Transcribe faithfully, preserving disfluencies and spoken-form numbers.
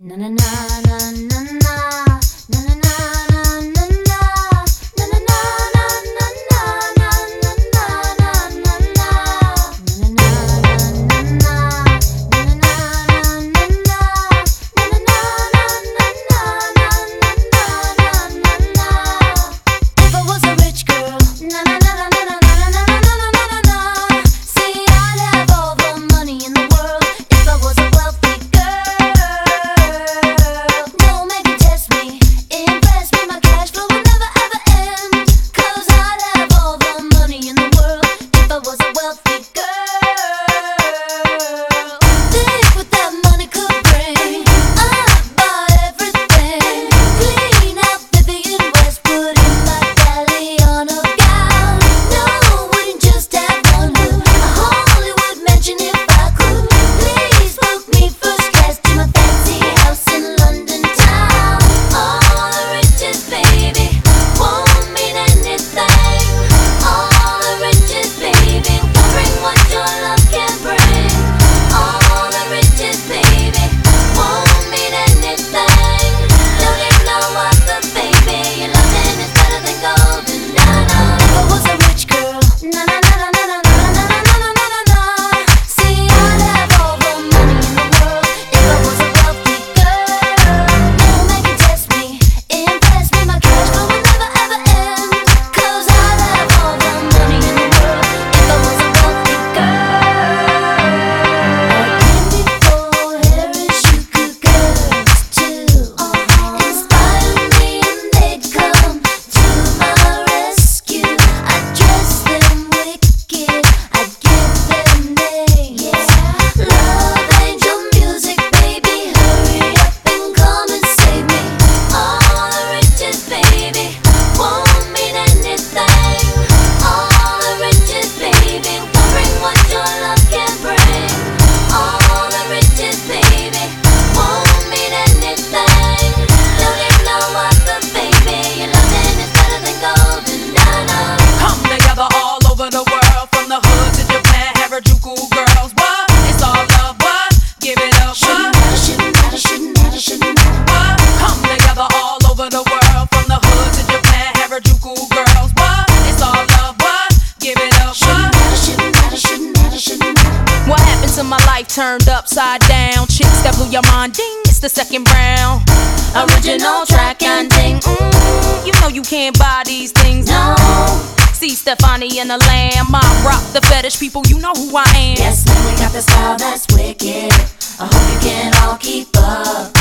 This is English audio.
Na na na na na na na na na na na na na na My life turned upside down. Chicks that blew your mind, ding, it's the second round. Original track and ding, mm, you know you can't buy these things, no. See Stefani and the Lamb, I rock the fetish people, you know who I am. Yes, man, we got the style that's wicked. I hope you can all keep up.